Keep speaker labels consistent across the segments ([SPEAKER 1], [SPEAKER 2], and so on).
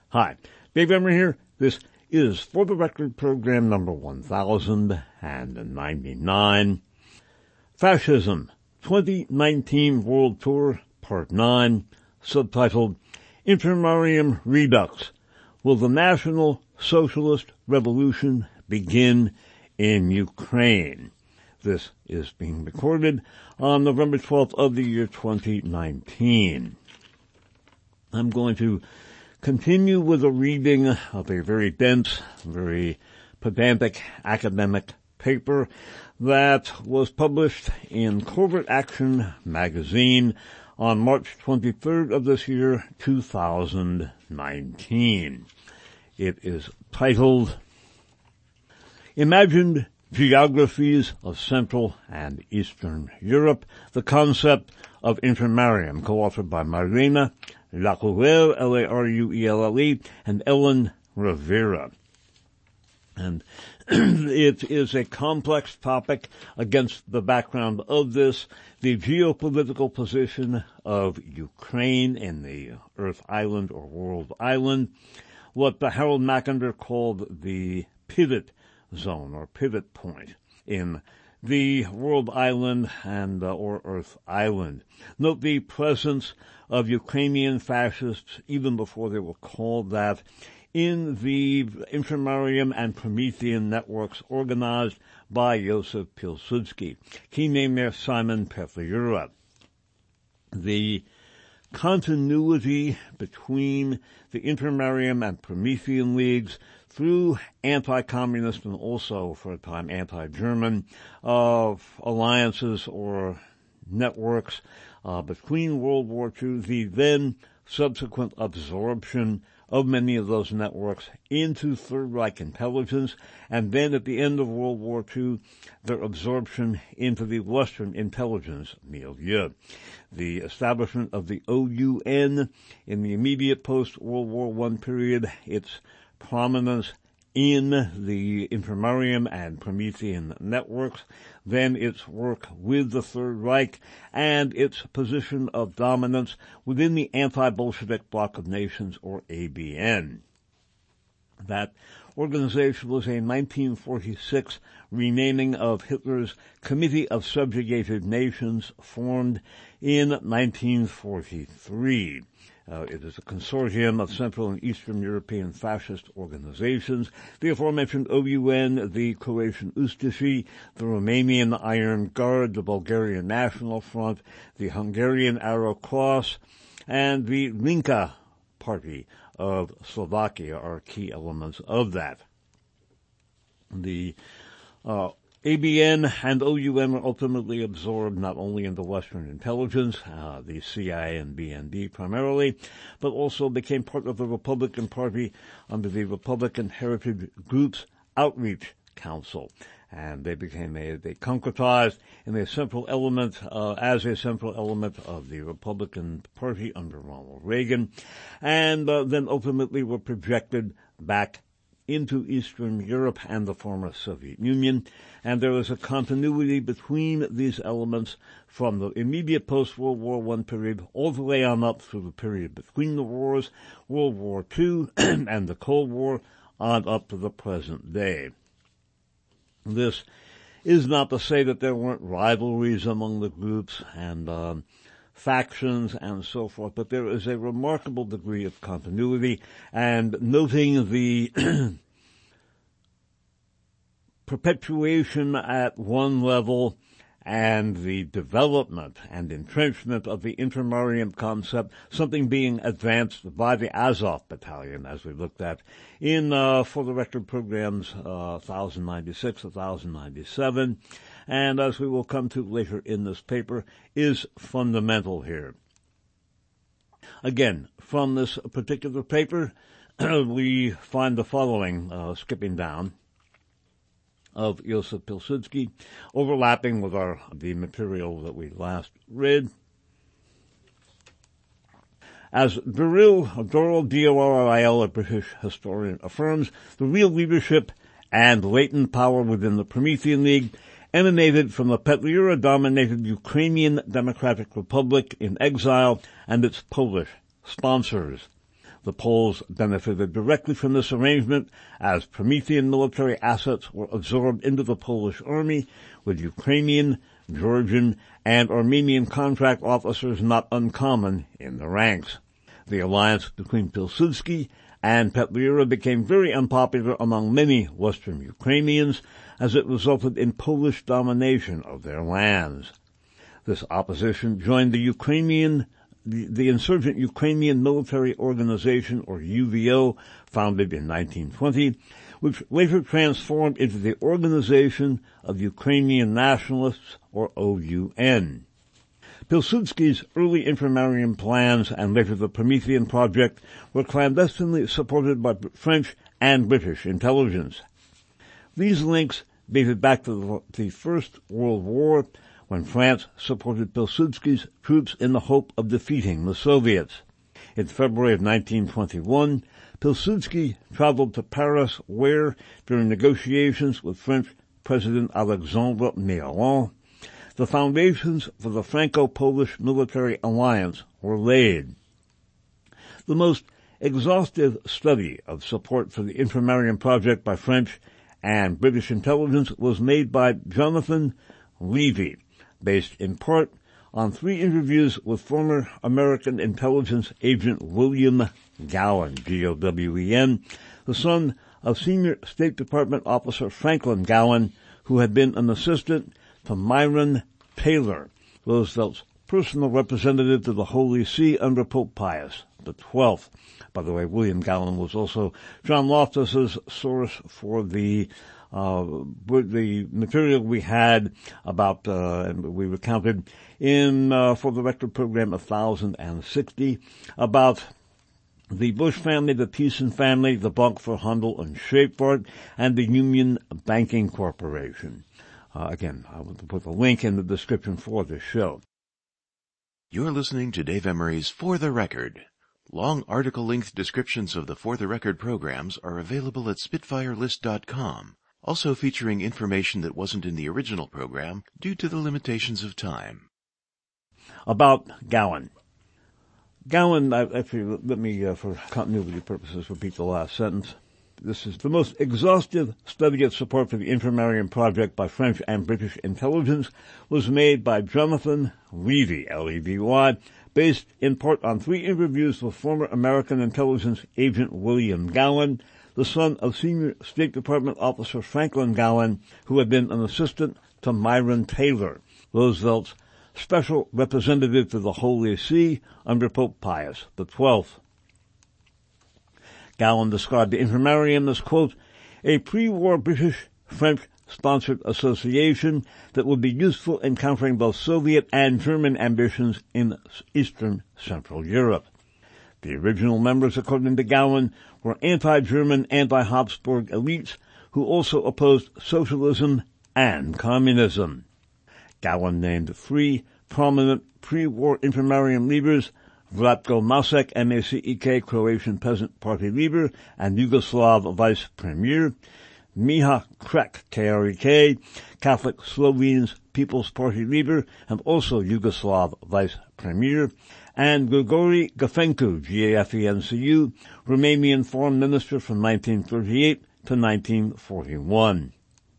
[SPEAKER 1] Hi, Dave Emory here. This is For the Record program number 1099. Fascism, 2019 World Tour, Part 9, subtitled Infirmarium Redux. Will the National Socialist Revolution begin in Ukraine? This is being recorded on November 12th of the year 2019. I'm going to continue with a reading of a very dense, very pedantic academic paper that was published in Covert Action magazine on March 23rd of this year, 2019. It is titled Imagined Geographies of Central and Eastern Europe, the Concept of Infirmarium, co-authored by Marina Laruelle, Laruelle, and Ellen Rivera. And it is a complex topic against the background of this, the geopolitical position of Ukraine in the Earth Island or World Island, what Harold Mackinder called the pivot zone or pivot point in the World Island and or Earth Island. Note the presence of Ukrainian fascists, even before they were called that, in the Infirmarium and Promethean networks organized by Joseph Pilsudski. Key name there, Simon Petliura. The continuity between the Infirmarium and Promethean leagues through anti-communist and also, for a time, anti-German alliances or networks between World War II, the then subsequent absorption of many of those networks into Third Reich intelligence, and then at the end of World War II, their absorption into the Western intelligence milieu. The establishment of the OUN in the immediate post-World War I period, its prominence in the Infirmarium and Promethean networks, then its work with the Third Reich, and its position of dominance within the anti-Bolshevik bloc of nations, or ABN. That organization was a 1946 renaming of Hitler's Committee of Subjugated Nations, formed in 1943. It is a consortium of Central and Eastern European fascist organizations, the aforementioned OUN, the Croatian Ustashi, the Romanian Iron Guard, the Bulgarian National Front, the Hungarian Arrow Cross, and the Linka Party of Slovakia are key elements of that. The ABN and OUN were ultimately absorbed not only into Western intelligence, the CIA and BND primarily, but also became part of the Republican Party under the Republican Heritage Group's Outreach Council. And they concretized in a central element, as a central element of the Republican Party under Ronald Reagan, and then ultimately were projected back into Eastern Europe and the former Soviet Union, and there is a continuity between these elements from the immediate post-World War I period all the way on up through the period between the wars, World War II and the Cold War, on up to the present day. This is not to say that there weren't rivalries among the groups and factions and so forth, but there is a remarkable degree of continuity, and noting the perpetuation at one level and the development and entrenchment of the Infirmarium concept, something being advanced by the Azov Battalion, as we looked at in For the Record programs 1096, 1097, and as we will come to later in this paper, is fundamental here. Again, from this particular paper, we find the following, skipping down, of Joseph Pilsudski, overlapping with the material that we last read. As Doril, D-O-R-I-L, a British historian, affirms, the real leadership and latent power within the Promethean League emanated from the Petliura-dominated Ukrainian Democratic Republic in exile and its Polish sponsors. The Poles benefited directly from this arrangement, as Promethean military assets were absorbed into the Polish army, with Ukrainian, Georgian, and Armenian contract officers not uncommon in the ranks. The alliance between Pilsudski and Petliura became very unpopular among many Western Ukrainians, as it resulted in Polish domination of their lands. This opposition joined the insurgent Ukrainian Military Organization, or UVO, founded in 1920, which later transformed into the Organization of Ukrainian Nationalists, or OUN. Pilsudski's early infirmarium plans and later the Promethean project were clandestinely supported by French and British intelligence. These links dated back to the First World War, when France supported Pilsudski's troops in the hope of defeating the Soviets. In February of 1921, Pilsudski traveled to Paris where, during negotiations with French President Alexandre Mitterrand, the foundations for the Franco-Polish military alliance were laid. The most exhaustive study of support for the infirmarium project by French and British intelligence was made by Jonathan Levy, based in part on 3 interviews with former American intelligence agent William Gowen, Gowen, the son of senior State Department officer Franklin Gowen, who had been an assistant to Myron Taylor, Roosevelt's personal representative to the Holy See under Pope Pius XII. By the way, William Gowen was also John Loftus's source for the material we had about, and we recounted in, for the record program 1060, about the Bush family, the Thiessen family, the Bank for Handel and Scheepvaart, and the Union Banking Corporation. Again, I will put the link in the description for this show.
[SPEAKER 2] You're listening to Dave Emery's For the Record. Long article-length descriptions of the For the Record programs are available at SpitfireList.com, also featuring information that wasn't in the original program due to the limitations of time.
[SPEAKER 1] About Gowen. Gowen, actually, let me, for continuity purposes, repeat the last sentence. This is the most exhaustive study of support for the infirmarium project by French and British intelligence was made by Jonathan Levy, Levy, based in part on 3 interviews with former American intelligence agent William Gowen, the son of senior State Department officer Franklin Gowen, who had been an assistant to Myron Taylor, Roosevelt's special representative to the Holy See under Pope Pius XII. Gowen described the infirmarium as, quote, a pre-war British-French-sponsored association that would be useful in countering both Soviet and German ambitions in Eastern Central Europe. The original members, according to Gowen, were anti-German, anti-Habsburg elites who also opposed socialism and communism. Gowen named 3 prominent pre-war infirmarium leaders, Vlatko Masek, MACEK, Croatian Peasant Party leader and Yugoslav vice premier, Miha Krek, KREK, Catholic Slovenes People's Party leader and also Yugoslav vice premier, and Grigori Gafencu, GAFENCU, Romanian foreign minister from 1938 to 1941.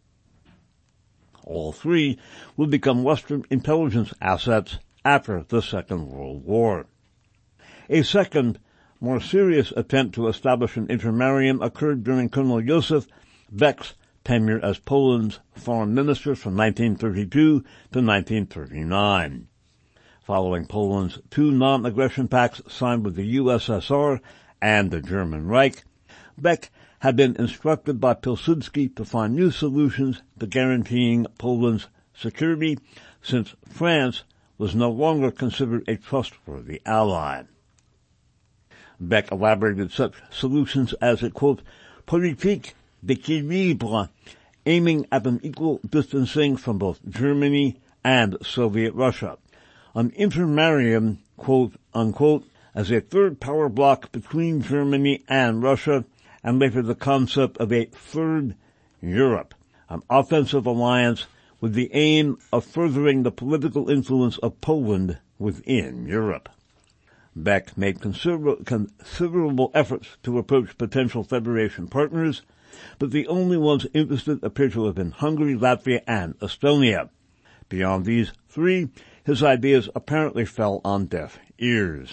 [SPEAKER 1] All 3 would become Western intelligence assets after the Second World War. A second, more serious attempt to establish an infirmarium occurred during Colonel Josef Beck's tenure as Poland's foreign minister from 1932 to 1939. Following Poland's 2 non-aggression pacts signed with the USSR and the German Reich, Beck had been instructed by Pilsudski to find new solutions to guaranteeing Poland's security, since France was no longer considered a trustworthy ally. Beck elaborated such solutions as a, quote, politique d'équilibre, aiming at an equal distancing from both Germany and Soviet Russia, an infirmarium, quote, unquote, as a third power bloc between Germany and Russia, and later the concept of a third Europe, an offensive alliance with the aim of furthering the political influence of Poland within Europe. Beck made considerable efforts to approach potential Federation partners, but the only ones interested appear to have been Hungary, Latvia, and Estonia. Beyond these three, his ideas apparently fell on deaf ears.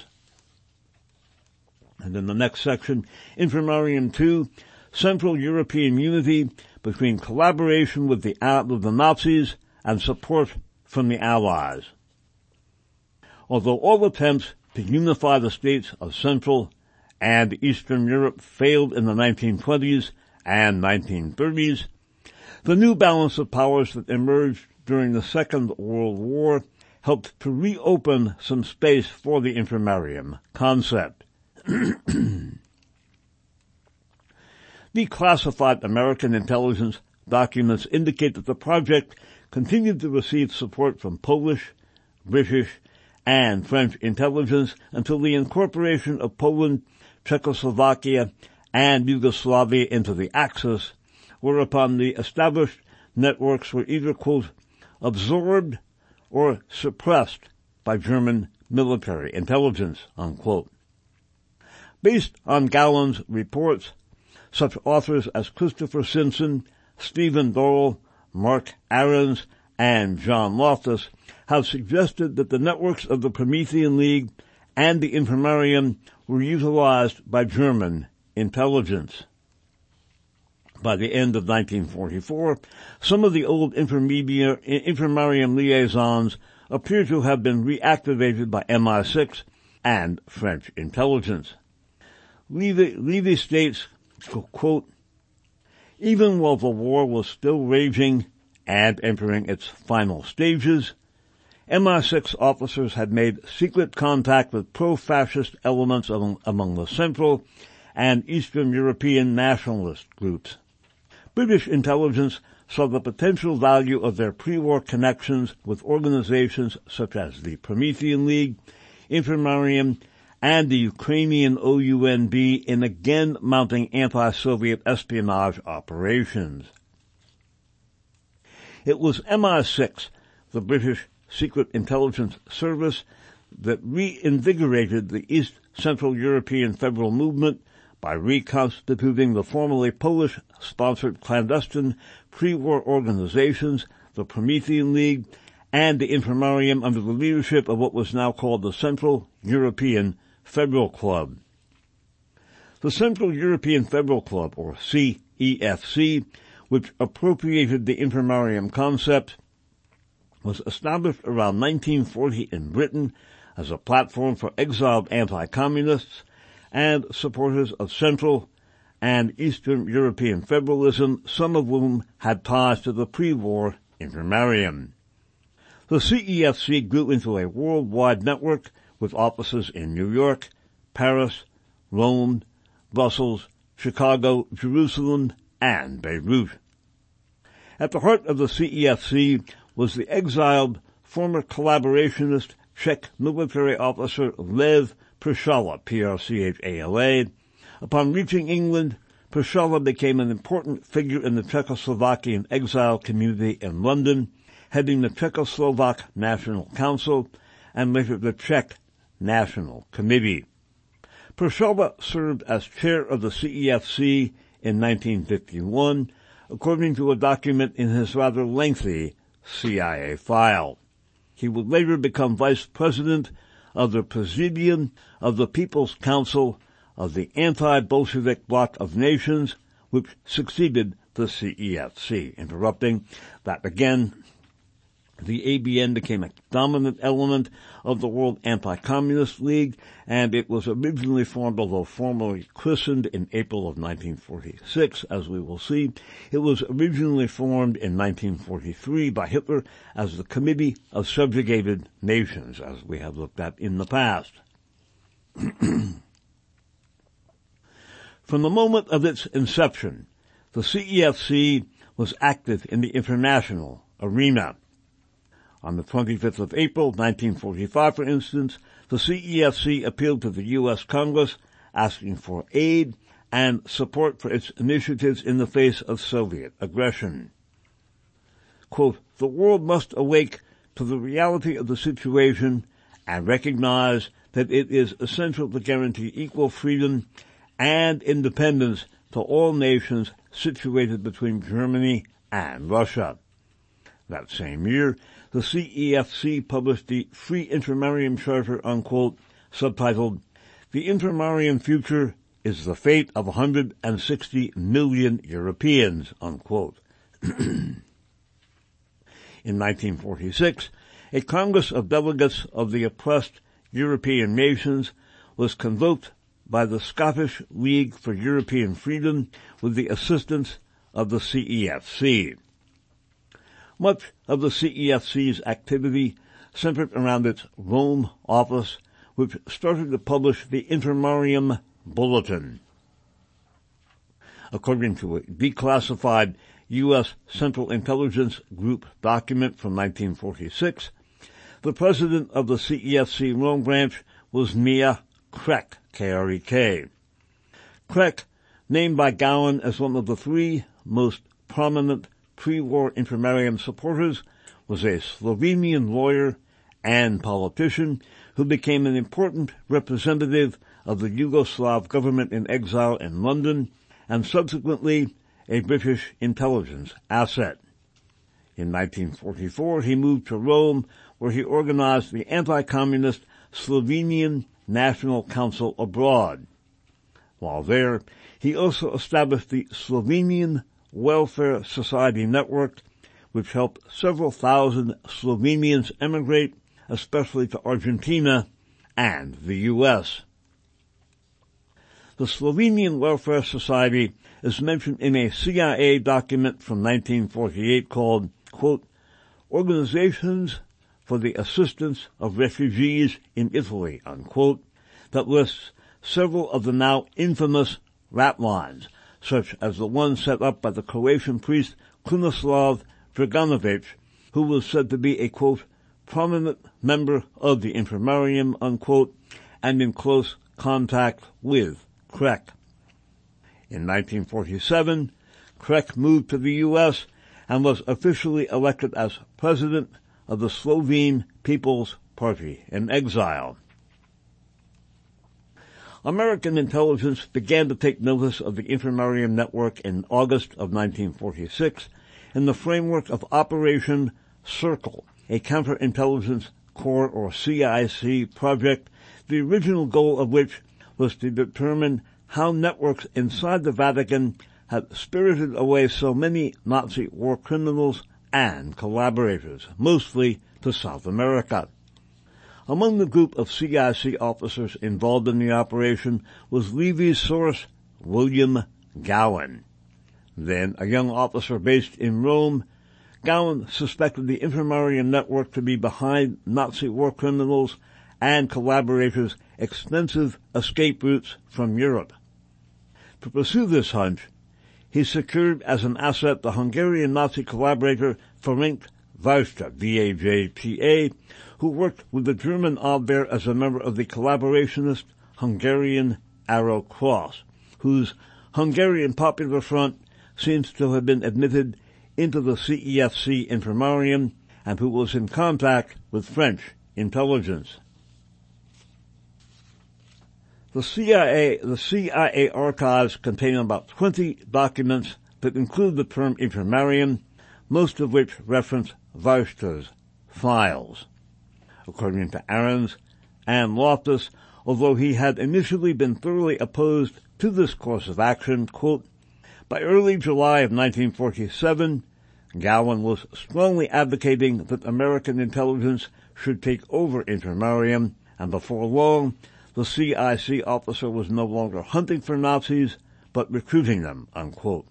[SPEAKER 1] And in the next section, Infirmarium 2, Central European Unity between collaboration with the Nazis and support from the Allies. Although all attempts to unify the states of Central and Eastern Europe failed in the 1920s and 1930s, the new balance of powers that emerged during the Second World War helped to reopen some space for the Infirmarium concept. Declassified American intelligence documents indicate that the project continued to receive support from Polish, British, and French intelligence until the incorporation of Poland, Czechoslovakia, and Yugoslavia into the Axis, whereupon the established networks were either, quote, absorbed or suppressed by German military intelligence, unquote. Based on Gallen's reports, such authors as Christopher Simpson, Stephen Dorrell, Mark Ahrens, and John Loftus have suggested that the networks of the Promethean League and the Infirmarium were utilized by German intelligence. By the end of 1944, some of the old Infirmarium liaisons appear to have been reactivated by MI6 and French intelligence. Levy states, quote, even while the war was still raging and entering its final stages, MI6 officers had made secret contact with pro-fascist elements among the Central and Eastern European nationalist groups. British intelligence saw the potential value of their pre-war connections with organizations such as the Promethean League, Infirmarium, and the Ukrainian OUNB in again mounting anti-Soviet espionage operations. It was MI6, the British Secret Intelligence Service, that reinvigorated the East Central European Federal Movement by reconstituting the formerly Polish-sponsored clandestine pre-war organizations, the Promethean League, and the Infirmarium under the leadership of what was now called the Central European Federal Club. The Central European Federal Club, or CEFC, which appropriated the Infirmarium concept, was established around 1940 in Britain as a platform for exiled anti-communists and supporters of Central and Eastern European federalism, some of whom had ties to the pre-war Infirmarium. The CEFC grew into a worldwide network with offices in New York, Paris, Rome, Brussels, Chicago, Jerusalem, and Beirut. At the heart of the CEFC was the exiled former collaborationist Czech military officer Lev Prchala, Prchala. Upon reaching England, Prchala became an important figure in the Czechoslovakian exile community in London, heading the Czechoslovak National Council and later the Czech National Committee. Prchala served as chair of the CEFC in 1951, according to a document in his rather lengthy CIA file. He would later become vice president of the Presidium of the People's Council of the Anti-Bolshevik Bloc of Nations, which succeeded the CEFC. Interrupting that again, the ABN became a dominant element of the World Anti-Communist League, and it was originally formed, although formally christened in April of 1946, as we will see. It was originally formed in 1943 by Hitler as the Committee of Subjugated Nations, as we have looked at in the past. From the moment of its inception, the CEFC was active in the international arena. On the 25th of April, 1945, for instance, the CEFC appealed to the U.S. Congress asking for aid and support for its initiatives in the face of Soviet aggression. Quote, the world must awake to the reality of the situation and recognize that it is essential to guarantee equal freedom and independence to all nations situated between Germany and Russia. That same year, the CEFC published the Free Intermarium Charter, unquote, subtitled, "The Intermarium Future is the Fate of 160 Million Europeans," unquote. In 1946, a Congress of Delegates of the oppressed European nations was convoked by the Scottish League for European Freedom with the assistance of the CEFC. Much of the CEFC's activity centered around its Rome office, which started to publish the Intermarium Bulletin. According to a declassified U.S. Central Intelligence Group document from 1946, the president of the CEFC Rome branch was Mia Krek, K-R-E-K. Krek, named by Gowan as one of the three most prominent pre-war Intermarium supporters, was a Slovenian lawyer and politician who became an important representative of the Yugoslav government in exile in London and subsequently a British intelligence asset. In 1944, he moved to Rome, where he organized the anti-communist Slovenian National Council abroad. While there, he also established the Slovenian Welfare Society Network, which helped several thousand Slovenians emigrate, especially to Argentina and the U.S. The Slovenian Welfare Society is mentioned in a CIA document from 1948 called, quote, "Organizations for the Assistance of Refugees in Italy," unquote, that lists several of the now infamous rap lines, such as the one set up by the Croatian priest Krunoslav Draganovic, who was said to be a, quote, "prominent member of the Intermarium," unquote, and in close contact with Krek. In 1947, Krek moved to the U.S. and was officially elected as president of the Slovene People's Party in exile. American intelligence began to take notice of the Intermarium network in August of 1946 in the framework of Operation Circle, a counterintelligence corps or CIC project, the original goal of which was to determine how networks inside the Vatican had spirited away so many Nazi war criminals and collaborators, mostly to South America. Among the group of CIC officers involved in the operation was Levy's source, William Gowan. Then a young officer based in Rome, Gowan suspected the Intermarium network to be behind Nazi war criminals and collaborators' extensive escape routes from Europe. To pursue this hunch, he secured as an asset the Hungarian Nazi collaborator Ferenc Vajta, V-A-J-T-A, who worked with the German Abwehr as a member of the collaborationist Hungarian Arrow Cross, whose Hungarian Popular Front seems to have been admitted into the CEFC Intermarium and who was in contact with French intelligence. The CIA archives contain about 20 documents that include the term Intermarium, most of which reference Vajta's files. According to Ahrens and Loftus, although he had initially been thoroughly opposed to this course of action, quote, by early July of 1947, Gowan was strongly advocating that American intelligence should take over Intermarium, and before long, the CIC officer was no longer hunting for Nazis, but recruiting them, unquote.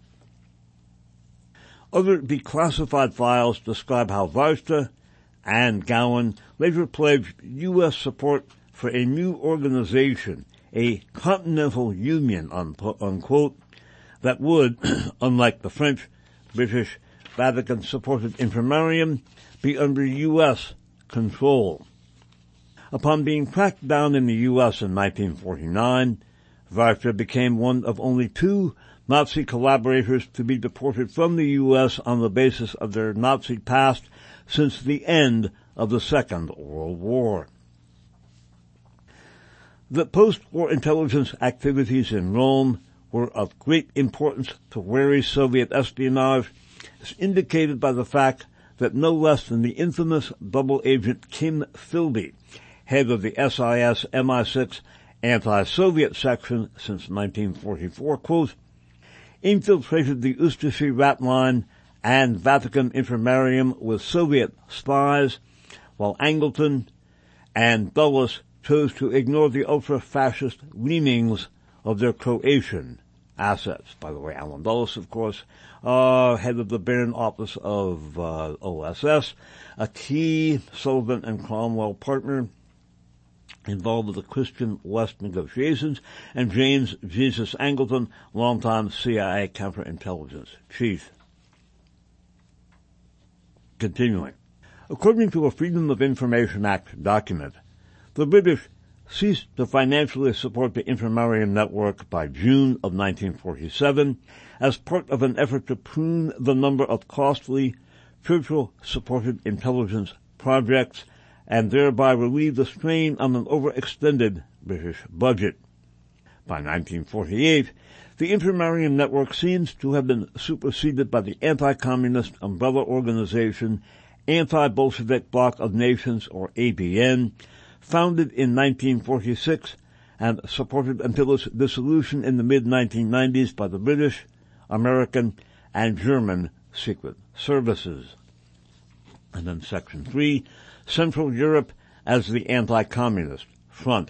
[SPEAKER 1] Other declassified files describe how Vajta and Gowan later pledged U.S. support for a new organization, a Continental Union, unquote, that would, unlike the French, British, Vatican-supported Intermarium, be under U.S. control. Upon being cracked down in the U.S. in 1949, Vajta became one of only 2 Nazi collaborators to be deported from the U.S. on the basis of their Nazi past since the end of the Second World War. that post-war intelligence activities in Rome were of great importance to wary Soviet espionage is indicated by the fact that no less than the infamous double agent Kim Philby, head of the SIS MI6 anti-Soviet section since 1944, quote, infiltrated the Ustasy rat line and Vatican infirmarium with Soviet spies, while Angleton and Dulles chose to ignore the ultra-fascist leanings of their Croatian assets. By the way, Alan Dulles, of course, head of the Bern office of OSS, a key Sullivan and Cromwell partner involved with the Christian West negotiations, and James Jesus Angleton, longtime CIA counterintelligence chief. Continuing. According to a Freedom of Information Act document, the British ceased to financially support the Infirmarium network by June of 1947 as part of an effort to prune the number of costly, Churchill-supported intelligence projects and thereby relieve the strain on an overextended British budget. By 1948, the Infirmarium network seems to have been superseded by the anti-communist umbrella organization Anti-Bolshevik Bloc of Nations, or ABN, founded in 1946 and supported until its dissolution in the mid-1990s by the British, American, and German secret services. And then Section 3, Central Europe as the Anti-Communist Front.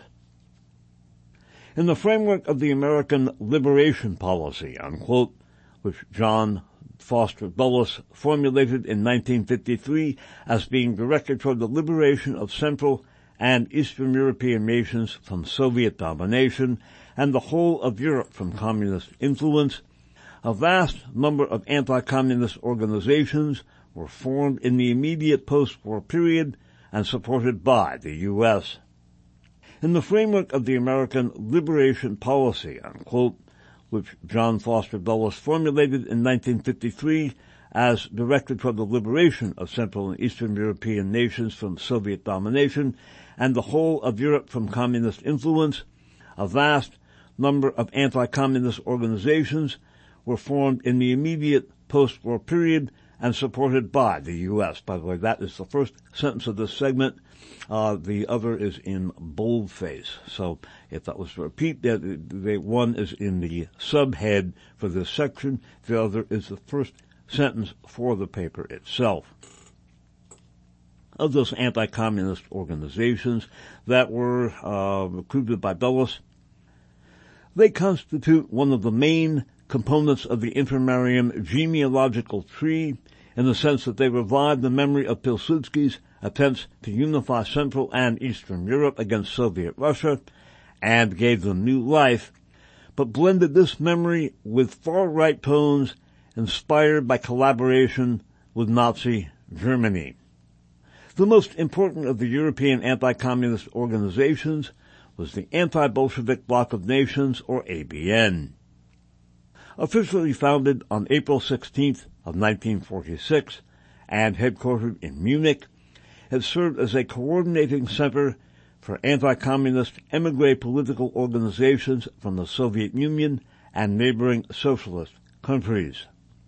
[SPEAKER 1] In the framework of the American Liberation Policy, unquote, which John Foster Dulles formulated in 1953 as being directed toward the liberation of Central and Eastern European nations from Soviet domination and the whole of Europe from communist influence, a vast number of anti-communist organizations were formed in the immediate post-war period and supported by the U.S. In the framework of the American Liberation Policy, unquote, which John Foster Dulles formulated in 1953 as directed toward the liberation of Central and Eastern European nations from Soviet domination and the whole of Europe from communist influence, a vast number of anti-communist organizations were formed in the immediate post-war period and supported by the U.S. By the way, that is the first sentence of this segment. The other is in boldface. So if that was to repeat, the one is in the subhead for this section. The other is the first sentence for the paper itself. Of those anti-communist organizations that were recruited by Dulles, they constitute one of the main components of the Infirmarium genealogical tree in the sense that they revived the memory of Pilsudski's attempts to unify Central and Eastern Europe against Soviet Russia and gave them new life, but blended this memory with far-right tones inspired by collaboration with Nazi Germany. The most important of the European anti-communist organizations was the Anti-Bolshevik Bloc of Nations, or ABN. Officially founded on April 16th of 1946 and headquartered in Munich, it served as a coordinating center for anti-communist émigré political organizations from the Soviet Union and neighboring socialist countries.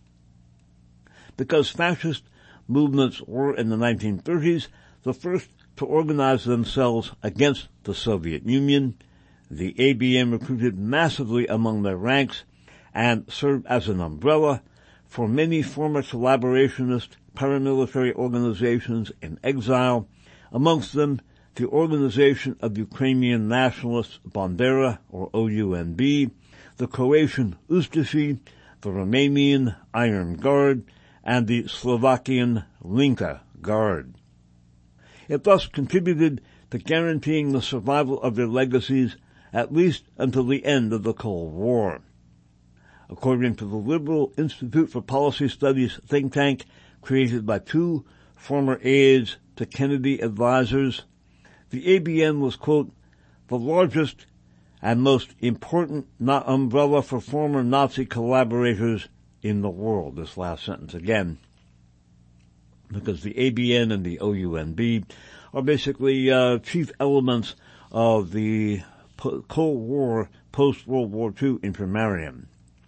[SPEAKER 1] Because fascist movements were in the 1930s the first to organize themselves against the Soviet Union, the ABN recruited massively among their ranks and served as an umbrella for many former collaborationist paramilitary organizations in exile, amongst them the Organization of Ukrainian Nationalists Bandera, or OUNB, the Croatian Ustashi, the Romanian Iron Guard, and the Slovakian Linka Guard. It thus contributed to guaranteeing the survival of their legacies at least until the end of the Cold War. According to the Liberal Institute for Policy Studies think tank created by two former aides to Kennedy advisors, the ABN was, quote, the largest and most important umbrella for former Nazi collaborators in the world. This last sentence again, because the ABN and the OUNB are basically chief elements of the Cold War, post-World War II infirmarium.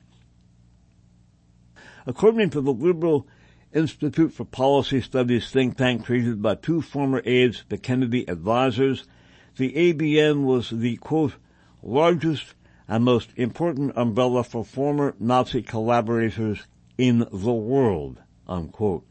[SPEAKER 1] According to the Liberal Institute for Policy Studies think tank created by two former aides to Kennedy advisors, the ABN was the, quote, largest and most important umbrella for former Nazi collaborators in the world, unquote.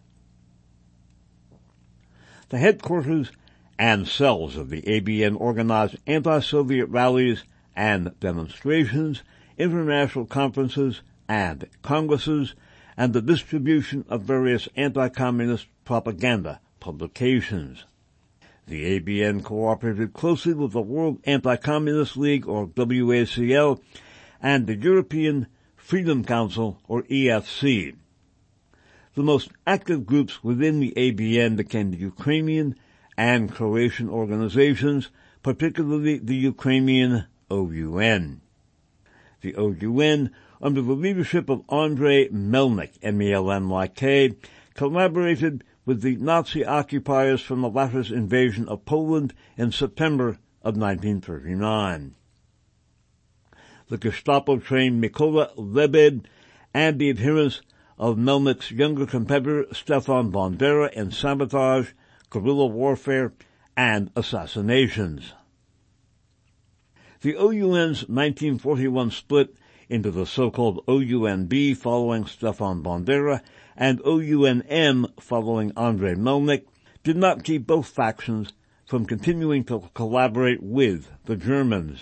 [SPEAKER 1] The headquarters and cells of the ABN organized anti-Soviet rallies and demonstrations, international conferences and congresses, and the distribution of various anti-communist propaganda publications. The ABN cooperated closely with the World Anti-Communist League, or WACL, and the European Freedom Council, or EFC. The most active groups within the ABN became the Ukrainian and Croatian organizations, particularly the Ukrainian OUN. The OUN, under the leadership of Andrei Melnik, M-E-L-N-Y-K, collaborated with the Nazi occupiers from the latter's invasion of Poland in September of 1939. The Gestapo trained Mykola Lebed and the adherents of Melnik's younger competitor Stefan Bandera in sabotage, guerrilla warfare, and assassinations. The OUN's 1941 split into the so-called OUNB following Stefan Bandera and OUNM following Andrei Melnik did not keep both factions from continuing to collaborate with the Germans.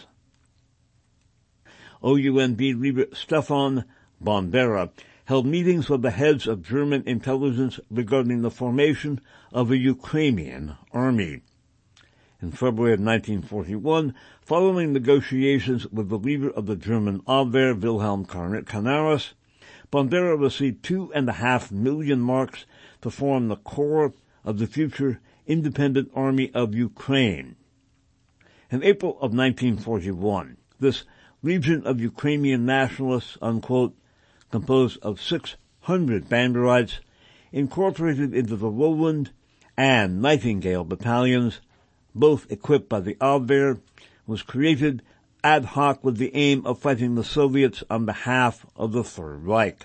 [SPEAKER 1] OUNB leader Stefan Bandera held meetings with the heads of German intelligence regarding the formation of a Ukrainian army. In February of 1941, following negotiations with the leader of the German Abwehr, Wilhelm Canaris, Bandera received 2.5 million marks to form the core of the future independent army of Ukraine. In April of 1941, this Legion of Ukrainian Nationalists, unquote, composed of 600 Banderites, incorporated into the Roland and Nightingale battalions, both equipped by the Abwehr, was created ad hoc with the aim of fighting the Soviets on behalf of the Third Reich.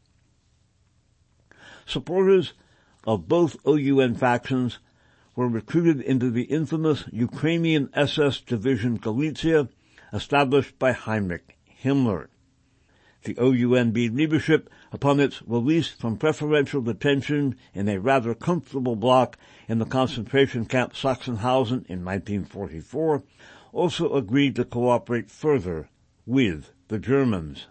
[SPEAKER 1] Supporters of both OUN factions were recruited into the infamous Ukrainian SS Division Galicia, established by Heinrich Himmler. The OUNB leadership, upon its release from preferential detention in a rather comfortable block in the concentration camp Sachsenhausen in 1944, also agreed to cooperate further with the Germans.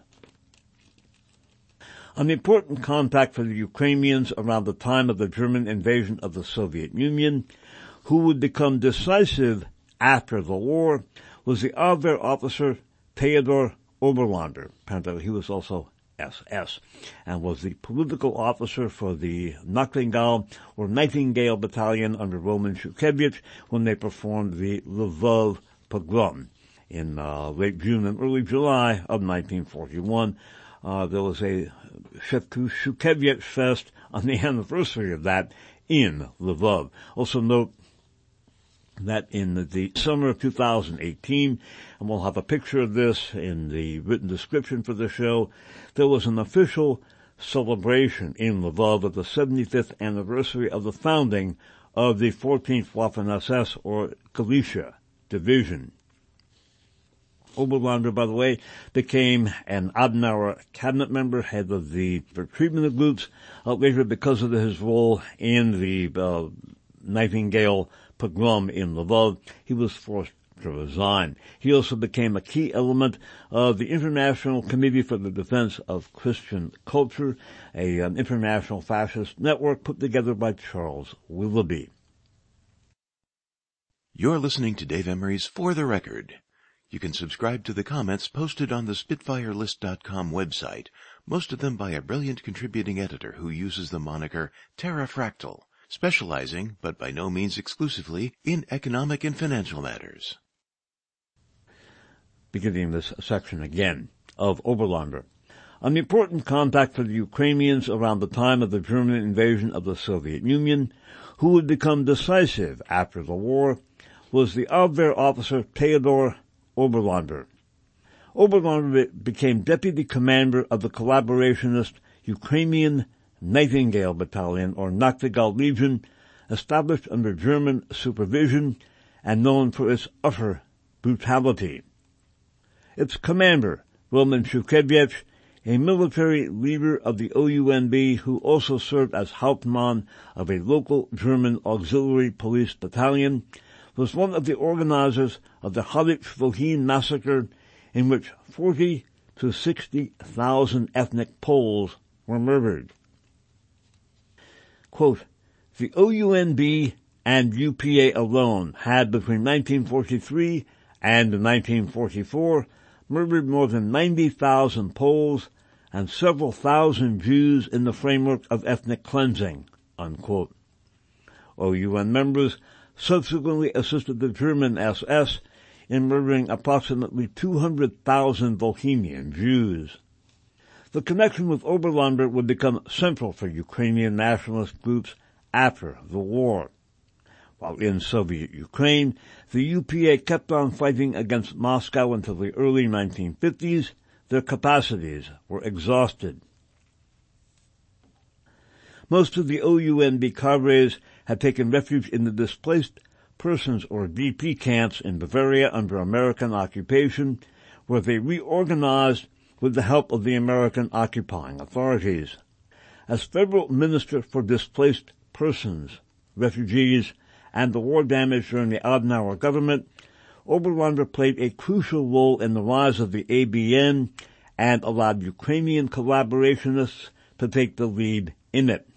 [SPEAKER 1] An important contact for the Ukrainians around the time of the German invasion of the Soviet Union, who would become decisive after the war, was the Abwehr officer Theodor Oberlander. Apparently he was also SS, and was the political officer for the Nightingale Battalion under Roman Shukevich when they performed the Lvov pogrom in late June and early July of 1941. There was a Shukevich Fest on the anniversary of that in Lvov. Also note that in the summer of 2018, and we'll have a picture of this in the written description for the show, there was an official celebration in Lvov of the 75th anniversary of the founding of the 14th Waffen-SS, or Galicia Division. Oberlander, by the way, became an Adenauer cabinet member, head of the treatment groups, later because of his role in the Nightingale pogrom in Lvov. He was forced to resign. He also became a key element of the International Committee for the Defense of Christian Culture, an international fascist network put together by Charles Willoughby.
[SPEAKER 2] You're listening to Dave Emery's For the Record. You can subscribe to the comments posted on the SpitfireList.com website, most of them by a brilliant contributing editor who uses the moniker Terrafractal, specializing, but by no means exclusively, in economic and financial matters.
[SPEAKER 1] Beginning this section again of Oberlander. An important contact for the Ukrainians around the time of the German invasion of the Soviet Union, who would become decisive after the war, was the Abwehr officer Theodor Oberlander. Oberlander became deputy commander of the collaborationist Ukrainian Nightingale Battalion, or Nachtigall Legion, established under German supervision and known for its utter brutality. Its commander, Roman Shukhevych, a military leader of the OUNB who also served as Hauptmann of a local German auxiliary police battalion, was one of the organizers of the Halyk-Wohin massacre, in which 40 to 60,000 ethnic Poles were murdered. Quote, the OUNB and UPA alone had between 1943 and 1944 murdered more than 90,000 Poles and several thousand Jews in the framework of ethnic cleansing, unquote. OUN members subsequently assisted the German SS in murdering approximately 200,000 Bohemian Jews. The connection with Oberlander would become central for Ukrainian nationalist groups after the war. While in Soviet Ukraine, the UPA kept on fighting against Moscow until the early 1950s. Their capacities were exhausted. Most of the OUNB cadres had taken refuge in the displaced persons or DP camps in Bavaria under American occupation, where they reorganized with the help of the American occupying authorities. As Federal Minister for Displaced Persons, Refugees, and the war damage during the Adenauer government, Oberlander played a crucial role in the rise of the ABN and allowed Ukrainian collaborationists to take the lead in it.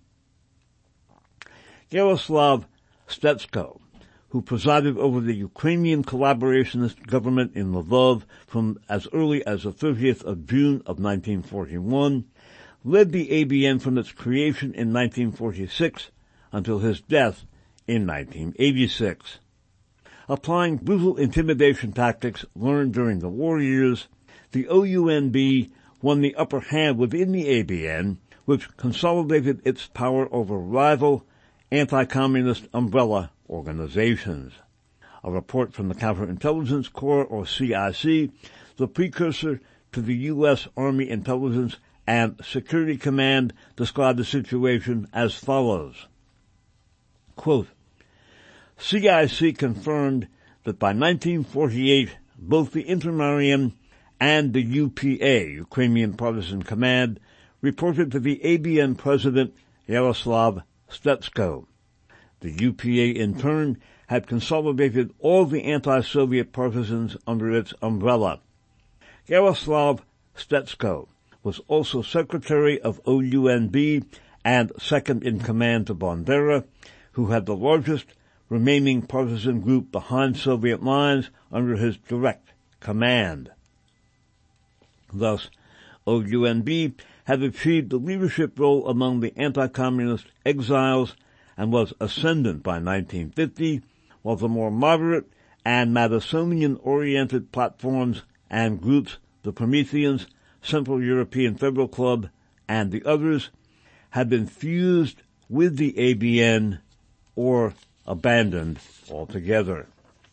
[SPEAKER 1] Yaroslav Stetsko, who presided over the Ukrainian collaborationist government in Lvov from as early as the 30th of June of 1941, led the ABN from its creation in 1946 until his death in 1986. Applying brutal intimidation tactics learned during the war years, the OUNB won the upper hand within the ABN, which consolidated its power over rival anti-communist umbrella organizations. A report from the Counterintelligence Corps, or CIC, the precursor to the U.S. Army Intelligence and Security Command, described the situation as follows. Quote, CIC confirmed that by 1948, both the Intermarium and the UPA, Ukrainian Partisan Command, reported to the ABN president Yaroslav Stetsko. The UPA, in turn, had consolidated all the anti-Soviet partisans under its umbrella. Yaroslav Stetsko was also secretary of OUNB and second in command to Bandera, who had the largest remaining partisan group behind Soviet lines under his direct command. Thus, OUNB had achieved the leadership role among the anti-communist exiles and was ascendant by 1950, while the more moderate and Madisonian-oriented platforms and groups, the Prometheans, Central European Federal Club, and the others, had been fused with the ABN or abandoned altogether.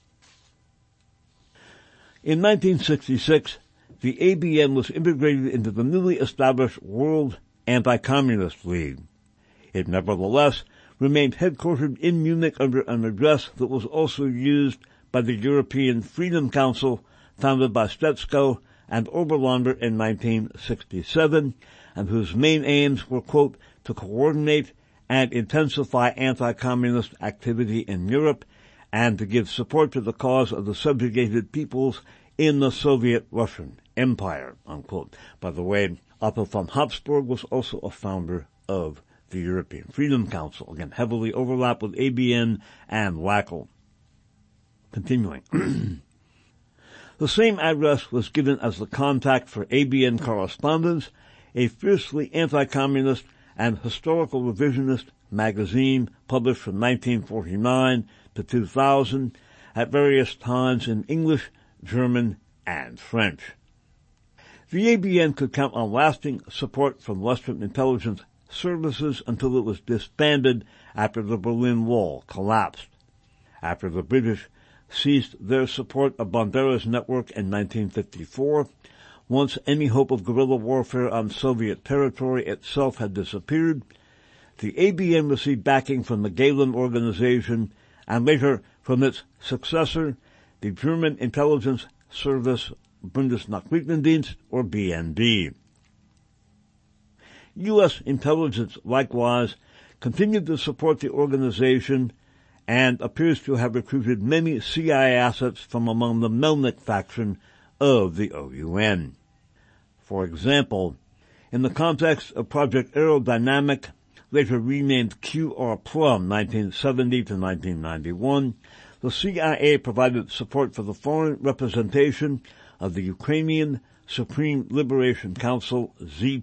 [SPEAKER 1] In 1966, the ABN was integrated into the newly established World Anti-Communist League. It nevertheless remained headquartered in Munich under an address that was also used by the European Freedom Council, founded by Stetsko and Oberlander in 1967, and whose main aims were, quote, to coordinate and intensify anti-communist activity in Europe and to give support to the cause of the subjugated peoples in the Soviet Russian Empire, unquote. By the way, Otto von Habsburg was also a founder of the European Freedom Council, again heavily overlapped with ABN and WACL. Continuing. The same address was given as the contact for ABN Correspondence, a fiercely anti-communist and historical revisionist magazine published from 1949 to 2000 at various times in English, German, and French. The ABN could count on lasting support from Western intelligence services until it was disbanded after the Berlin Wall collapsed. After the British ceased their support of Bandera's network in 1954. Once any hope of guerrilla warfare on Soviet territory itself had disappeared, the ABN received backing from the Gehlen Organization and later from its successor, the German intelligence service Bundesnachrichtendienst, or BND. U.S. intelligence, likewise, continued to support the organization and appears to have recruited many CIA assets from among the Melnik faction of the OUN. For example, in the context of Project Aerodynamic, later renamed QR Plum 1970 to 1991, the CIA provided support for the foreign representation of the Ukrainian Supreme Liberation Council,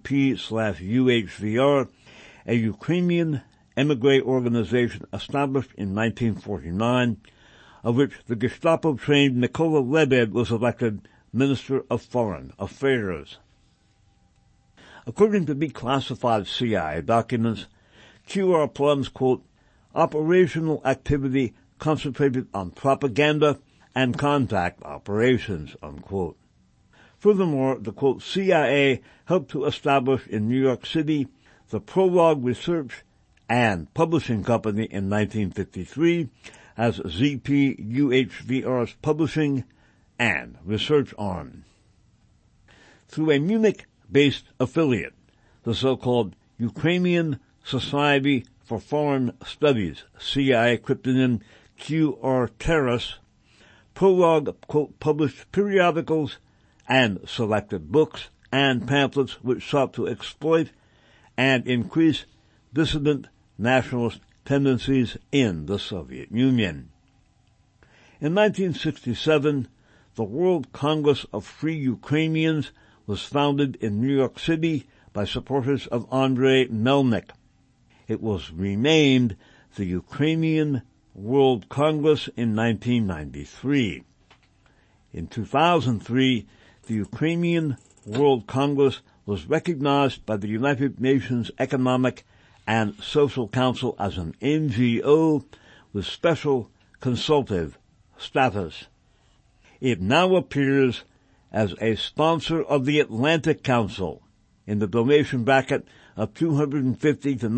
[SPEAKER 1] ZP/UHVR, a Ukrainian emigre organization established in 1949, of which the Gestapo-trained Mykola Lebed was elected Minister of Foreign Affairs. According to declassified CIA documents, QR Plum's, quote, operational activity concentrated on propaganda and contact operations, unquote. Furthermore, the, quote, CIA helped to establish in New York City the Prologue Research and Publishing Company in 1953 as ZP-UHVR's publishing and research arm. Through a Munich-based affiliate, the so-called Ukrainian Society for Foreign Studies, CIA cryptonym QR Terrace, Prologue, quote, published periodicals and selected books and pamphlets which sought to exploit and increase dissident nationalist tendencies in the Soviet Union. In 1967, the World Congress of Free Ukrainians was founded in New York City by supporters of Andrei Melnik. It was renamed the Ukrainian World Congress in 1993. In 2003, the Ukrainian World Congress was recognized by the United Nations Economic and Social Council as an NGO with special consultative status. It now appears as a sponsor of the Atlantic Council in the donation bracket of $250,000 to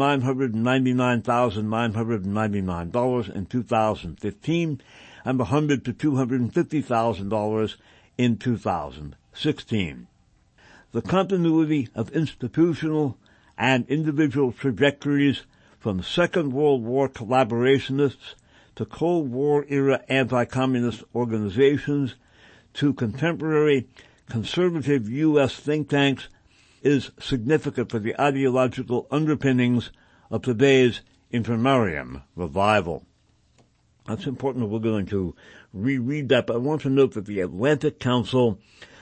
[SPEAKER 1] $999,999 in 2015 and $100,000 to $250,000 in 2016. The continuity of institutional and individual trajectories from Second World War collaborationists to Cold War-era anti-communist organizations to contemporary conservative U.S. think tanks is significant for the ideological underpinnings of today's Infirmarium revival. That's important. We're going to reread that, but I want to note that the Atlantic Council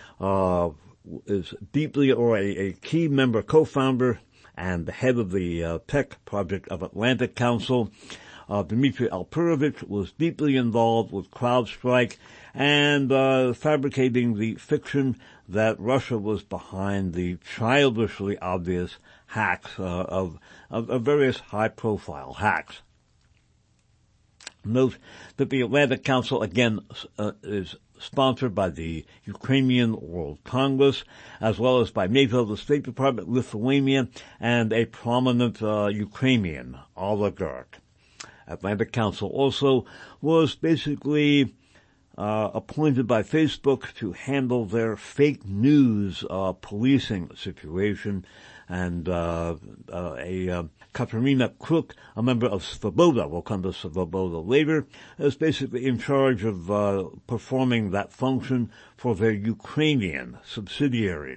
[SPEAKER 1] is deeply, or a key member, co-founder, and the head of the tech project of Atlantic Council. Dmitry Alperovich was deeply involved with CrowdStrike and fabricating the fiction that Russia was behind the childishly obvious hacks of various high-profile hacks. Note that the Atlantic Council, again, is sponsored by the Ukrainian World Congress, as well as by NATO, the State Department, Lithuania, and a prominent Ukrainian oligarch. Atlantic Council also was basically appointed by Facebook to handle their fake news policing situation, and Katerina Kruk, a member of Svoboda, we'll come to Svoboda later, is basically in charge of performing that function for their Ukrainian subsidiary.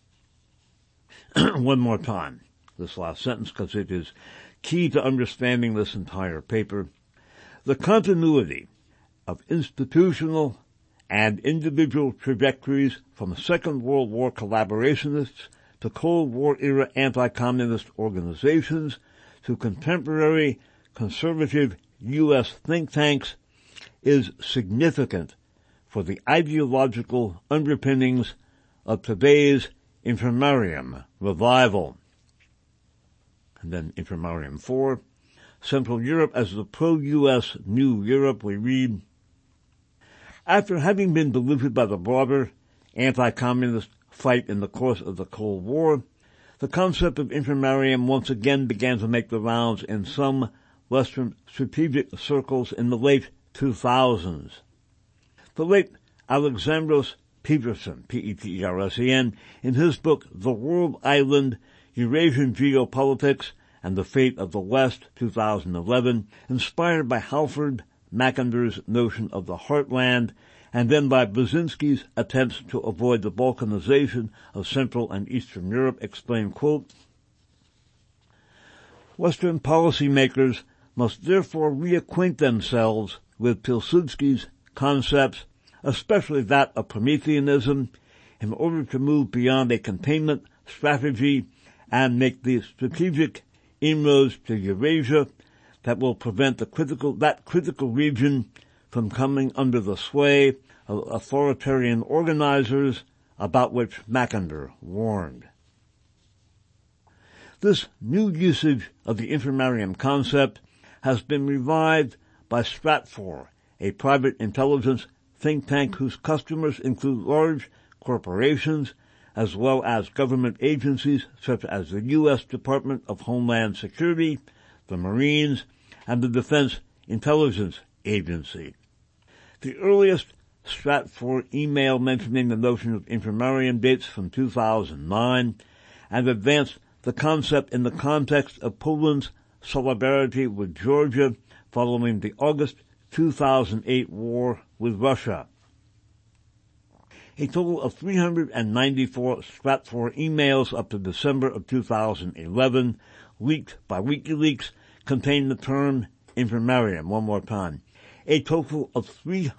[SPEAKER 1] One more time, this last sentence, because it is key to understanding this entire paper. The continuity of institutional and individual trajectories from Second World War collaborationists to Cold War-era anti-communist organizations to contemporary conservative U.S. think tanks is significant for the ideological underpinnings of today's Infirmarium revival. And then Infirmarium 4, Central Europe as the pro-U.S. New Europe, we read, After having been diluted by the broader anti-communist fight in the course of the Cold War, the concept of infirmarium once again began to make the rounds in some Western strategic circles in the late 2000s. The late Alexandros Petersen, Petersen, in his book The World Island, Eurasian Geopolitics and the Fate of the West, 2011, inspired by Halford Mackinder's notion of the heartland, and then by Brzezinski's attempts to avoid the balkanization of Central and Eastern Europe, explained, quote, Western policymakers must therefore reacquaint themselves with Pilsudski's concepts, especially that of Prometheanism, in order to move beyond a containment strategy and make the strategic inroads to Eurasia that will prevent that critical region from coming under the sway of authoritarian organizers about which Mackinder warned. This new usage of the infirmarium concept has been revived by Stratfor, a private intelligence think tank whose customers include large corporations as well as government agencies such as the U.S. Department of Homeland Security, the Marines, and the Defense Intelligence Agency. The earliest Stratfor email mentioning the notion of infirmarium dates from 2009 and advanced the concept in the context of Poland's solidarity with Georgia following the August 2008 war with Russia. A total of 394 Stratfor emails up to December of 2011, leaked by WikiLeaks, contain the term infirmarium. One more time. A total of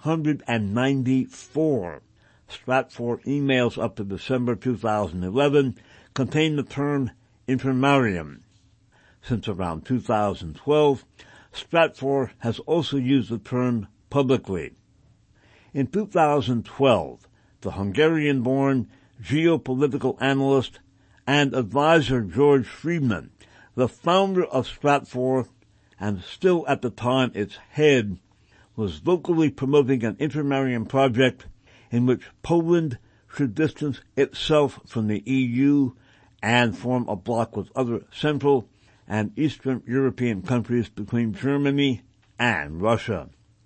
[SPEAKER 1] 394 Stratfor emails up to December 2011 contain the term infirmarium. Since around 2012, Stratfor has also used the term publicly. In 2012, the Hungarian-born geopolitical analyst and advisor George Friedman, the founder of Stratfor and still at the time its head, was vocally promoting an infirmarium project in which Poland should distance itself from the EU and form a bloc with other Central and Eastern European countries between Germany and Russia.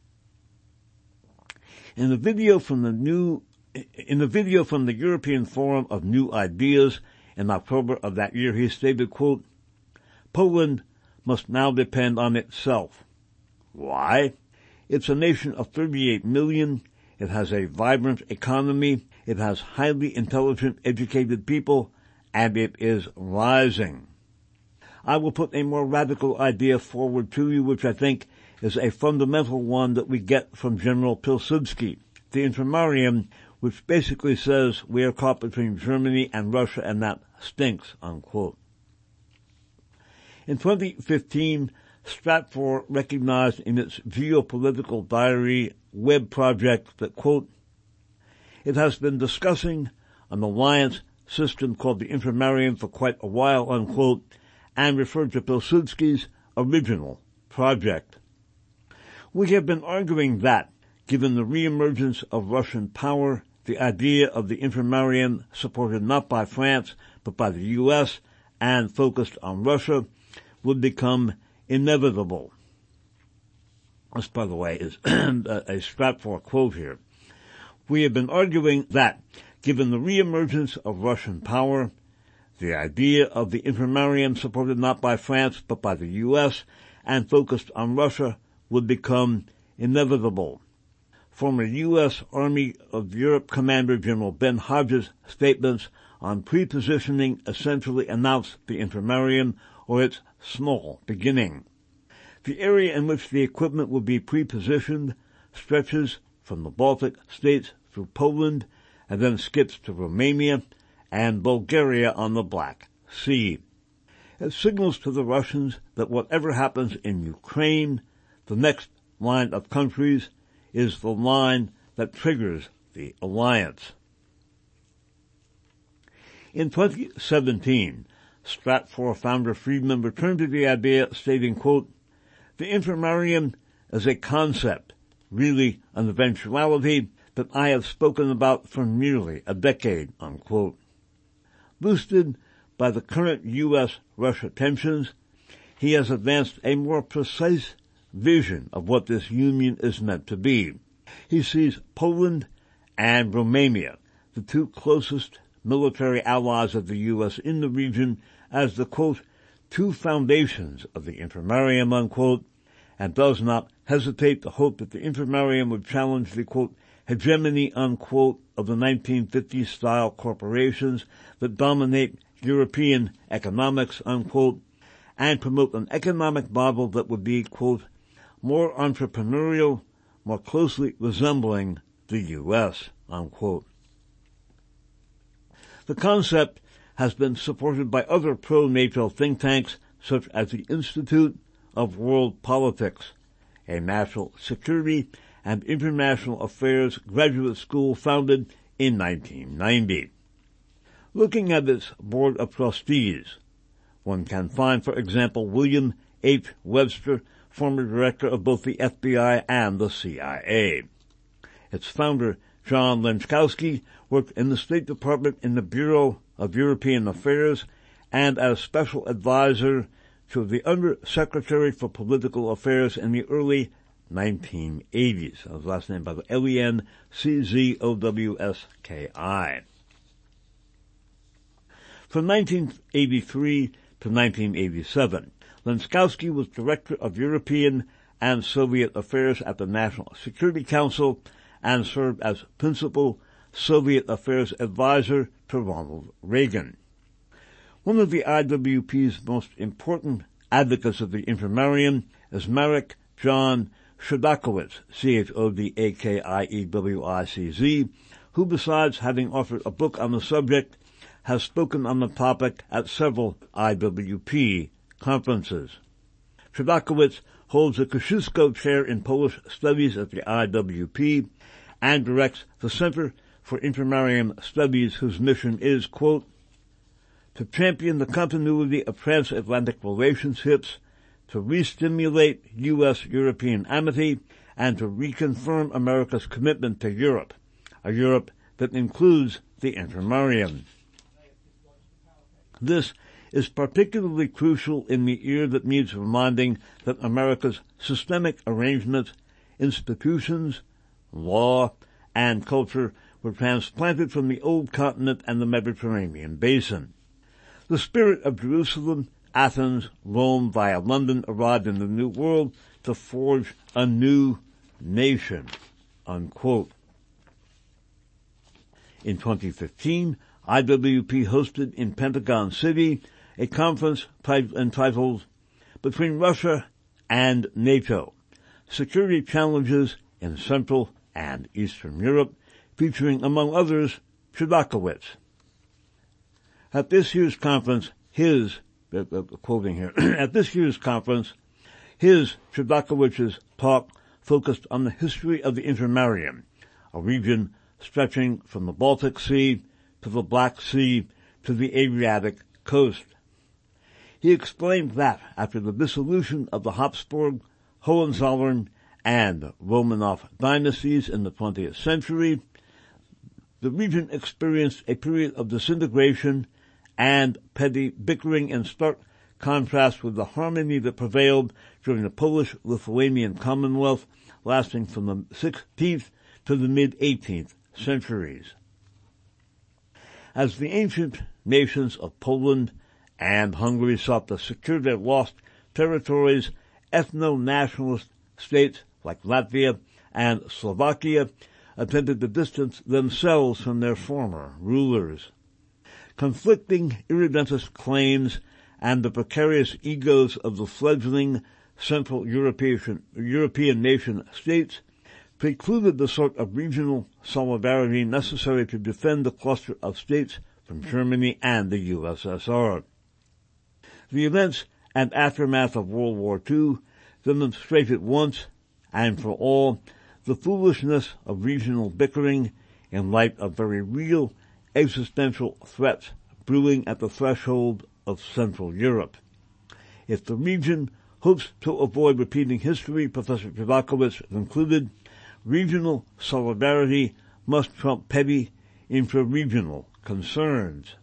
[SPEAKER 1] In the video from the European Forum of New Ideas in October of that year, he stated, quote, Poland must now depend on itself. Why? It's a nation of 38 million. It has a vibrant economy. It has highly intelligent, educated people, and it is rising. I will put a more radical idea forward to you, which I think is a fundamental one that we get from General Pilsudski, the infirmarium, which basically says we are caught between Germany and Russia and that stinks, unquote. In 2015, Stratfor recognized in its geopolitical diary web project that, quote, it has been discussing an alliance system called the infirmarium for quite a while, unquote, and referred to Pilsudski's original project. We have been arguing that, given the reemergence of Russian power, the idea of the infirmarium, supported not by France but by the U.S. and focused on Russia, would become inevitable. This, by the way, is a Stratfor quote here. We have been arguing that, given the reemergence of Russian power, the idea of the infirmarium, supported not by France but by the U.S. and focused on Russia, would become inevitable. Former U.S. Army of Europe Commander General Ben Hodges' statements on pre-positioning essentially announced the infirmarium or its small beginning. The area in which the equipment will be pre-positioned stretches from the Baltic states through Poland and then skips to Romania and Bulgaria on the Black Sea. It signals to the Russians that whatever happens in Ukraine, the next line of countries is the line that triggers the alliance. In 2017, Stratfor founder Friedman returned to the idea, stating, quote, the infirmarium is a concept really an eventuality that I have spoken about for nearly a decade, unquote. Boosted by the current U.S.-Russia tensions, he has advanced a more precise vision of what this union is meant to be. He sees Poland and Romania, the two closest military allies of the U.S. in the region, as the, quote, two foundations of the Intermarium, unquote, and does not hesitate to hope that the Intermarium would challenge the, quote, hegemony, unquote, of the 1950s-style corporations that dominate European economics, unquote, and promote an economic model that would be, quote, more entrepreneurial, more closely resembling the U.S., unquote. The concept has been supported by other pro-NATO think tanks such as the Institute of World Politics, a national security and international affairs graduate school founded in 1990. Looking at its board of trustees, one can find, for example, William H. Webster, former director of both the FBI and the CIA. Its founder, John Lenczkowski, worked in the State Department in the Bureau of European Affairs and as special advisor to the Under-Secretary for Political Affairs in the early 1980s. His last name by the Lenczkowski. From 1983 to 1987, Lenczkowski was Director of European and Soviet Affairs at the National Security Council and served as Principal Soviet Affairs Advisor to Ronald Reagan. One of the IWP's most important advocates of the Intermarium is Marek John Chodakowicz, Chodakiewiczz, who, besides having authored a book on the subject, has spoken on the topic at several IWP conferences. Chodakowicz holds a Kosciuszko Chair in Polish Studies at the IWP and directs the Center for Intermarium Studies, whose mission is, quote, to champion the continuity of transatlantic relationships, to re-stimulate U.S.-European amity, and to reconfirm America's commitment to Europe, a Europe that includes the Intermarium. This is particularly crucial in the year that needs reminding that America's systemic arrangements, institutions, law, and culture were transplanted from the old continent and the Mediterranean basin. The spirit of Jerusalem, Athens, Rome via London arrived in the New World to forge a new nation, unquote. In 2015, IWP hosted in Pentagon City a conference entitled Between Russia and NATO, Security Challenges in Central and Eastern Europe, featuring, among others, Chodakowicz. At this year's conference, Chodakowicz's talk focused on the history of the Intermarium, a region stretching from the Baltic Sea to the Black Sea to the Adriatic coast. He explained that after the dissolution of the Habsburg, Hohenzollern, and Romanov dynasties in the 20th century, the region experienced a period of disintegration and petty bickering in stark contrast with the harmony that prevailed during the Polish-Lithuanian Commonwealth, lasting from the 16th to the mid-18th centuries. As the ancient nations of Poland and Hungary sought to secure their lost territories, ethno-nationalist states like Latvia and Slovakia attempted to distance themselves from their former rulers. Conflicting irredentist claims and the precarious egos of the fledgling Central European nation states precluded the sort of regional solidarity necessary to defend the cluster of states from Germany and the USSR. The events and aftermath of World War II demonstrated once and for all the foolishness of regional bickering in light of very real existential threats brewing at the threshold of Central Europe. If the region hopes to avoid repeating history, Professor Chodakowicz concluded, regional solidarity must trump petty intra-regional concerns.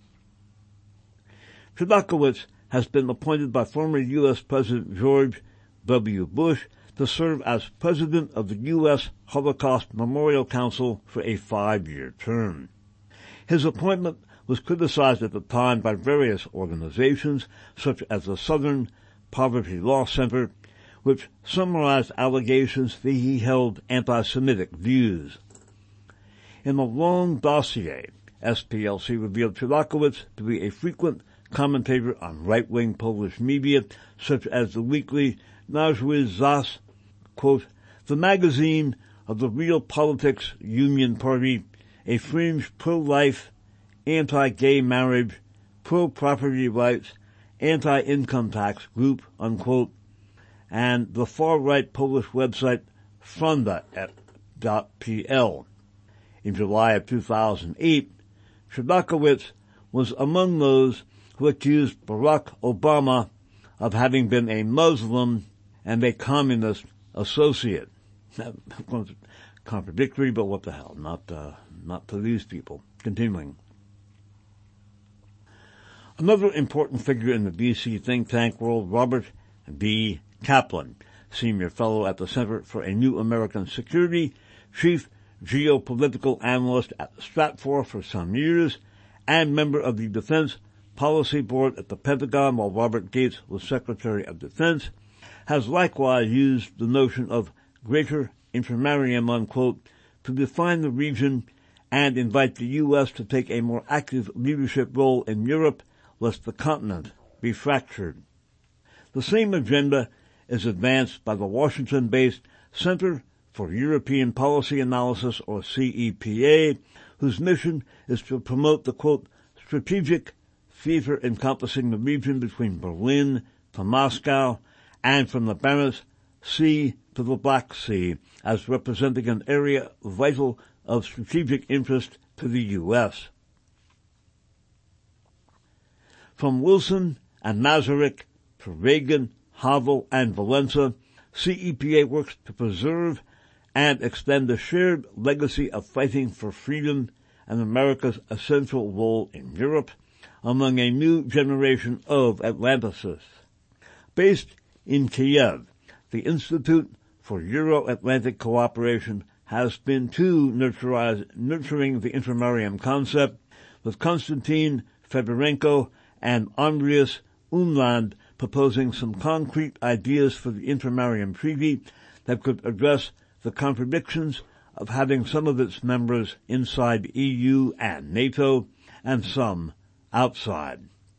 [SPEAKER 1] Chodakowicz has been appointed by former U.S. President George W. Bush to serve as president of the U.S. Holocaust Memorial Council for a 5-year term. His appointment was criticized at the time by various organizations, such as the Southern Poverty Law Center, which summarized allegations that he held anti-Semitic views. In a long dossier, SPLC revealed Chodakowicz to be a frequent commentator on right-wing Polish media, such as the weekly Nazwy Zas, quote, the magazine of the Real Politics Union Party, a fringe pro-life, anti-gay marriage, pro-property rights, anti-income tax group, unquote, and the far-right Polish website Fronda.pl. In July of 2008, Chodakowicz was among those who accused Barack Obama of having been a Muslim and a communist associate. Contradictory, but what the hell, not to these people. Continuing. Another important figure in the D.C. think tank world, Robert B. Kaplan, senior fellow at the Center for a New American Security, chief geopolitical analyst at Stratfor for some years, and member of the Defense Policy Board at the Pentagon while Robert Gates was Secretary of Defense, has likewise used the notion of greater infirmarium, unquote, to define the region and invite the U.S. to take a more active leadership role in Europe, lest the continent be fractured. The same agenda is advanced by the Washington-based Center for European Policy Analysis, or CEPA, whose mission is to promote the, quote, strategic theater encompassing the region between Berlin to Moscow and from the Barents Sea to the Black Sea as representing an area vital of strategic interest to the U.S. From Wilson and Masaryk to Reagan, Havel, and Valenza, CEPA works to preserve and extend the shared legacy of fighting for freedom and America's essential role in Europe among a new generation of Atlanticists. Based in Kiev, the Institute for Euro-Atlantic Cooperation has been too nurturing the infirmarium concept, with Konstantin Fedorenko and Andreas Umland proposing some concrete ideas for the infirmarium treaty that could address the contradictions of having some of its members inside EU and NATO and some outside.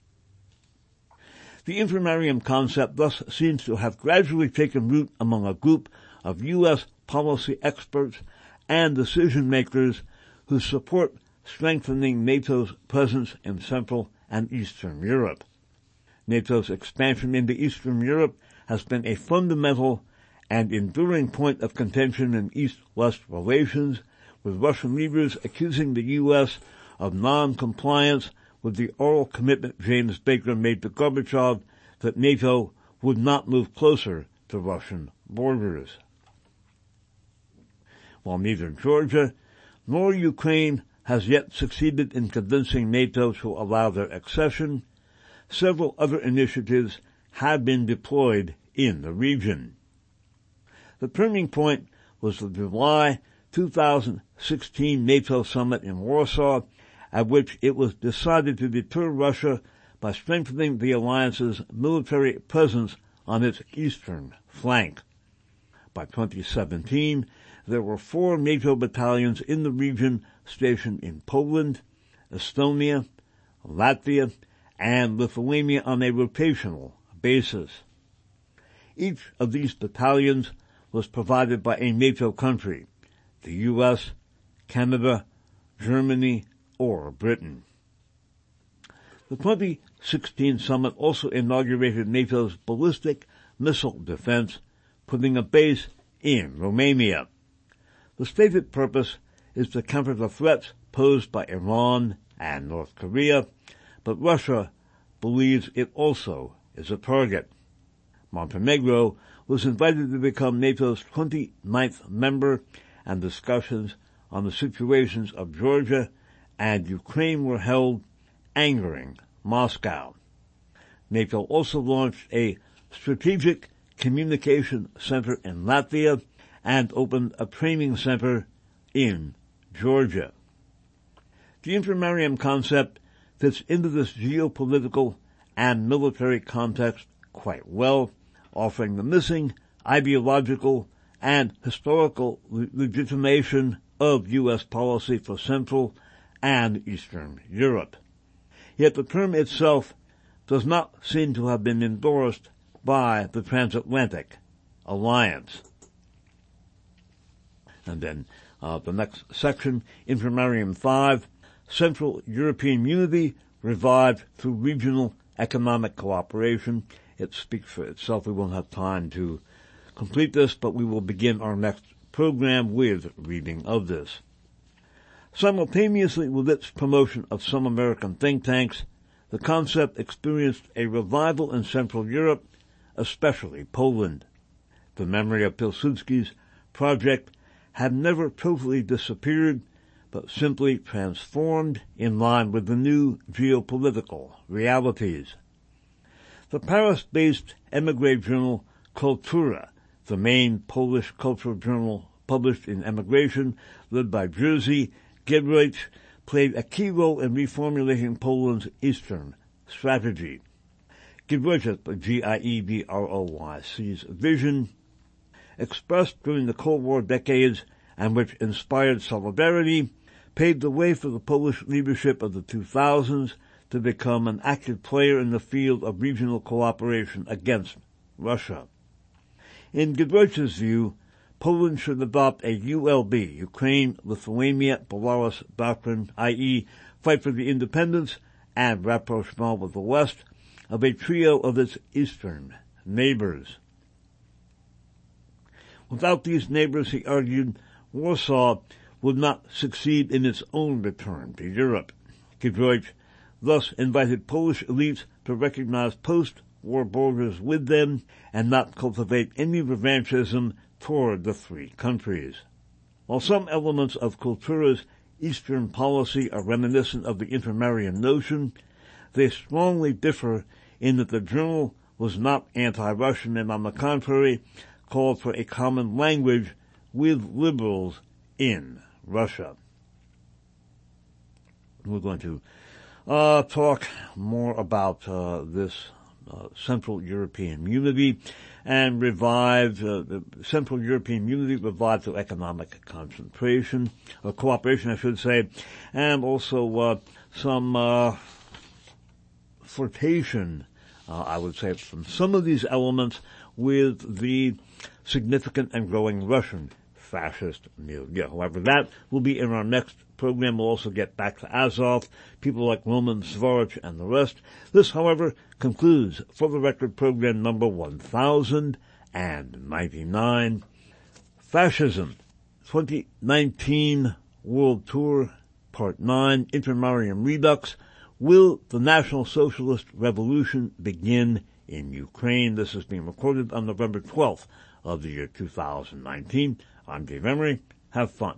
[SPEAKER 1] The infirmarium concept thus seems to have gradually taken root among a group of U.S. policy experts and decision-makers who support strengthening NATO's presence in Central and Eastern Europe. NATO's expansion into Eastern Europe has been a fundamental and enduring point of contention in East-West relations, with Russian leaders accusing the U.S. of non-compliance with the oral commitment James Baker made to Gorbachev that NATO would not move closer to Russian borders. While neither Georgia nor Ukraine has yet succeeded in convincing NATO to allow their accession, several other initiatives have been deployed in the region. The turning point was the July 2016 NATO summit in Warsaw, at which it was decided to deter Russia by strengthening the alliance's military presence on its eastern flank. By 2017, there were 4 NATO battalions in the region stationed in Poland, Estonia, Latvia, and Lithuania on a rotational basis. Each of these battalions was provided by a NATO country, the U.S., Canada, Germany, or Britain. The 2016 summit also inaugurated NATO's ballistic missile defense, putting a base in Romania. The stated purpose is to counter the threats posed by Iran and North Korea, but Russia believes it also is a target. Montenegro was invited to become NATO's 29th member, and discussions on the situations of Georgia and Ukraine were held, angering Moscow. NATO also launched a strategic communication center in Latvia and opened a training center in Georgia. The Intermarium concept fits into this geopolitical and military context quite well, offering the missing ideological and historical legitimation of U.S. policy for Central and Eastern Europe. Yet the term itself does not seem to have been endorsed by the Transatlantic Alliance. And then the next section, Intermarium 5, Central European Unity revived through regional economic cooperation. It speaks for itself. We won't have time to complete this, but we will begin our next program with reading of this. Simultaneously with its promotion of some American think tanks, the concept experienced a revival in Central Europe, especially Poland. The memory of Pilsudski's project had never totally disappeared, but simply transformed in line with the new geopolitical realities. The Paris-based emigre journal Kultura, the main Polish cultural journal published in emigration, led by Jerzy Giedroyc, played a key role in reformulating Poland's Eastern strategy. Giedroyc, Giedroyc's vision, expressed during the Cold War decades and which inspired solidarity, paved the way for the Polish leadership of the 2000s to become an active player in the field of regional cooperation against Russia. In Giedroyc's view, Poland should adopt a ULB, Ukraine, Lithuania, Belarus doctrine, i.e., fight for the independence and rapprochement with the West of a trio of its eastern neighbors. Without these neighbors, he argued, Warsaw would not succeed in its own return to Europe. Giedroyc thus invited Polish elites to recognize post-war borders with them and not cultivate any revanchism toward the three countries. While some elements of Kultura's Eastern policy are reminiscent of the Intermarium notion, they strongly differ in that the journal was not anti-Russian and, on the contrary, called for a common language with liberals in Russia. We're going to talk more about this Central European Unity and revive Central European Unity revived through economic concentration, or cooperation, I should say, and also some flirtation, I would say, from some of these elements with the significant and growing Russian fascist milieu. However, that will be in our next program. We'll also get back to Azov, people like Roman Svarych and the rest. This, however, concludes For the Record program number 1099, Fascism, 2019 World Tour, Part 9, Intermarium Redux. Will the National Socialist Revolution begin in Ukraine? This is being recorded on November 12th of the year 2019. I'm Dave Emery. Have fun.